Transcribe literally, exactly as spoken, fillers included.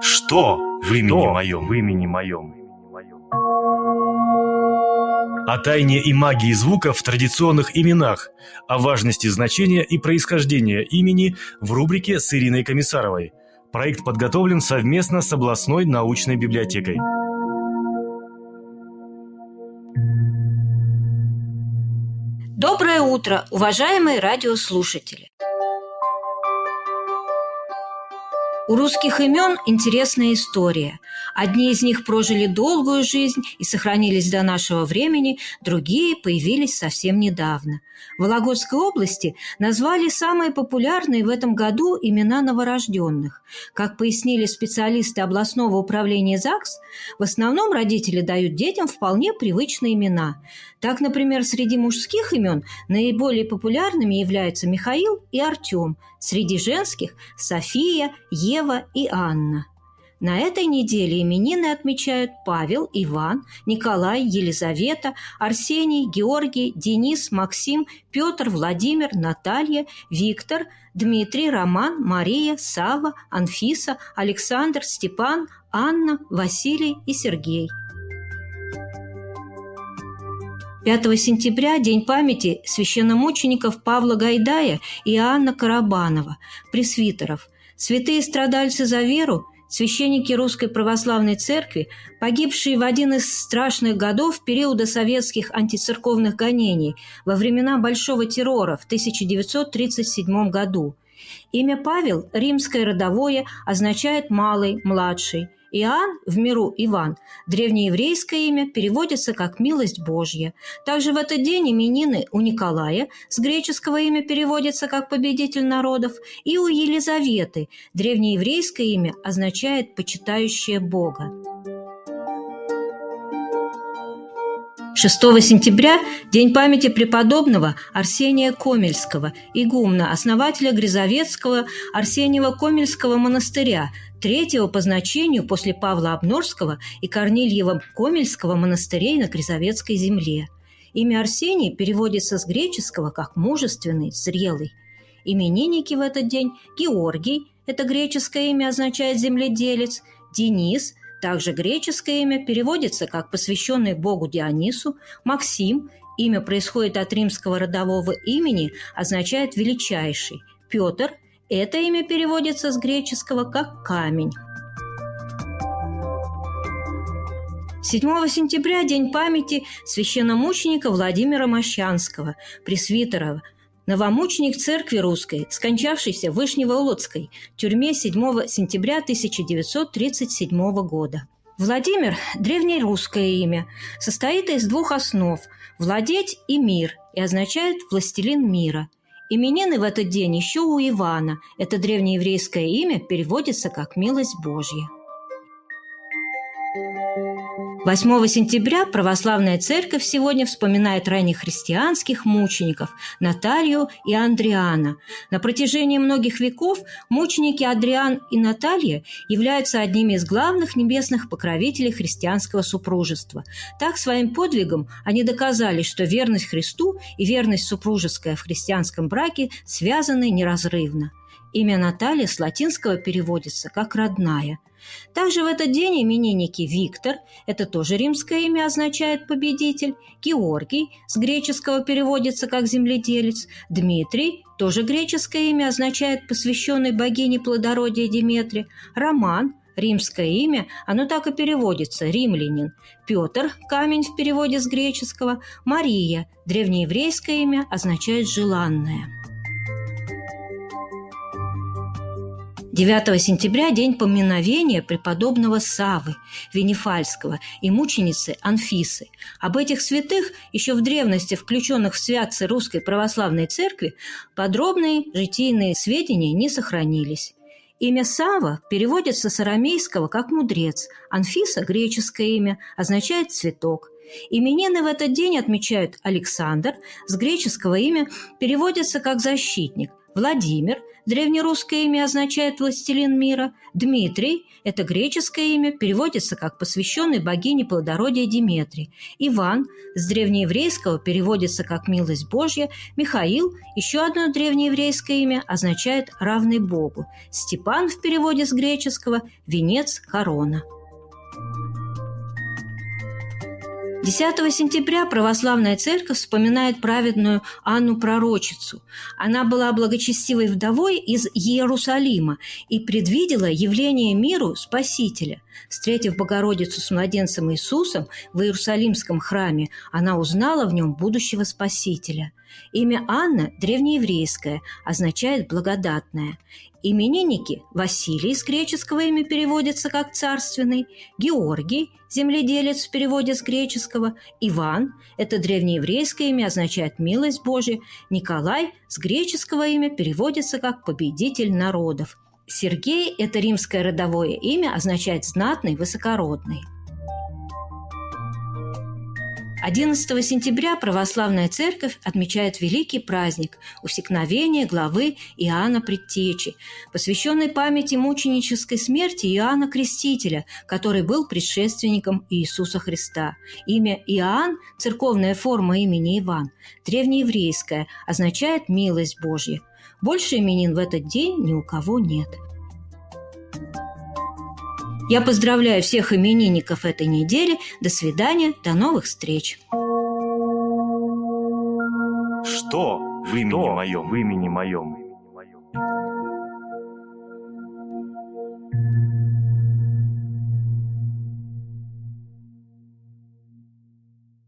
Что в имени моем? В имени моем. О тайне и магии звука в традиционных именах, о важности значения и происхождения имени в рубрике с Ириной Комиссаровой. Проект подготовлен совместно с областной научной библиотекой. Доброе утро, уважаемые радиослушатели! У русских имен интересная история. Одни из них прожили долгую жизнь и сохранились до нашего времени, другие появились совсем недавно. В Вологодской области назвали самые популярные в этом году имена новорожденных. Как пояснили специалисты областного управления ЗАГС, в основном родители дают детям вполне привычные имена. Так, например, среди мужских имен наиболее популярными являются Михаил и Артем, среди женских – София, Ева и Анна. На этой неделе именины отмечают Павел, Иван, Николай, Елизавета, Арсений, Георгий, Денис, Максим, Петр, Владимир, Наталья, Виктор, Дмитрий, Роман, Мария, Савва, Анфиса, Александр, Степан, Анна, Василий и Сергей. пятого сентября – День памяти священномучеников Павла Гайдая и Иоанна Карабанова, пресвитеров. Святые страдальцы за веру, священники Русской Православной Церкви, погибшие в один из страшных годов периода советских антицерковных гонений во времена Большого террора в тысяча девятьсот тридцать седьмом году. Имя Павел, римское родовое, означает «малый», «младший». Иоанн, в миру Иван, древнееврейское имя, переводится как «милость Божья». Также в этот день именины у Николая, с греческого имя переводится как «победитель народов», и у Елизаветы, древнееврейское имя означает «почитающая Бога». шестого сентября – День памяти преподобного Арсения Комельского, игумна, основателя Грязовецкого Арсеньево-Комельского монастыря, третьего по значению после Павла Обнорского и Корнильева-Комельского монастырей на Грязовецкой земле. Имя Арсений переводится с греческого как «мужественный», «зрелый». Именинники в этот день – Георгий, это греческое имя означает «земледелец», Денис – также греческое имя переводится как «посвященный Богу Дионису», Максим, имя происходит от римского родового имени, означает «величайший», Петр, это имя переводится с греческого как «камень». седьмого сентября – День памяти священномученика Владимира Мощанского, пресвитера, новомученик Церкви Русской, скончавшийся в Вышневолодской тюрьме седьмого сентября тысяча девятьсот тридцать седьмого года. Владимир – древнерусское имя, состоит из двух основ – «владеть» и «мир» и означает «властелин мира». Именины в этот день еще у Ивана, это древнееврейское имя переводится как «милость Божья». восьмого сентября Православная Церковь сегодня вспоминает раннехристианских мучеников Наталью и Андриана. На протяжении многих веков мученики Адриан и Наталья являются одними из главных небесных покровителей христианского супружества. Так, своим подвигом они доказали, что верность Христу и верность супружеская в христианском браке связаны неразрывно. Имя Наталья с латинского переводится как «родная». Также в этот день именинники Виктор, это тоже римское имя, означает «победитель», Георгий, с греческого переводится как «земледелец», Дмитрий, тоже греческое имя, означает «посвященный богине плодородия Деметре», Роман, римское имя, оно так и переводится «римлянин», Петр, камень в переводе с греческого, Мария, древнееврейское имя, означает «желанная». девятого сентября – День поминовения преподобного Саввы Венефальского и мученицы Анфисы. Об этих святых, еще в древности включенных в святцы Русской Православной Церкви, подробные житийные сведения не сохранились. Имя Савва переводится с арамейского как «мудрец», Анфиса – греческое имя, означает «цветок». Именины в этот день отмечают Александр, с греческого имя переводится как «защитник», Владимир, древнерусское имя, означает «властелин мира». Дмитрий – это греческое имя, переводится как «посвященный богине плодородия Диметрий». Иван с древнееврейского переводится как «милость Божья». Михаил – еще одно древнееврейское имя, означает «равный Богу». Степан в переводе с греческого – «венец, корона». десятого сентября православная церковь вспоминает праведную Анну Пророчицу. Она была благочестивой вдовой из Иерусалима и предвидела явление миру Спасителя. Встретив Богородицу с младенцем Иисусом в Иерусалимском храме, она узнала в нем будущего Спасителя. Имя Анна древнееврейское, означает «благодатная». Именинники – Василий с греческого имя переводится как «царственный», Георгий – земледелец в переводе с греческого, Иван – это древнееврейское имя, означает «милость Божия», Николай с греческого имя переводится как «победитель народов», Сергей – это римское родовое имя, означает «знатный, высокородный». одиннадцатого сентября православная церковь отмечает великий праздник – усекновение главы Иоанна Предтечи, посвященный памяти мученической смерти Иоанна Крестителя, который был предшественником Иисуса Христа. Имя Иоанн – церковная форма имени Иван, древнееврейская, означает «милость Божья». Больше именин в этот день ни у кого нет. Я поздравляю всех именинников этой недели. До свидания, до новых встреч. Что в имени моем? В имени моем.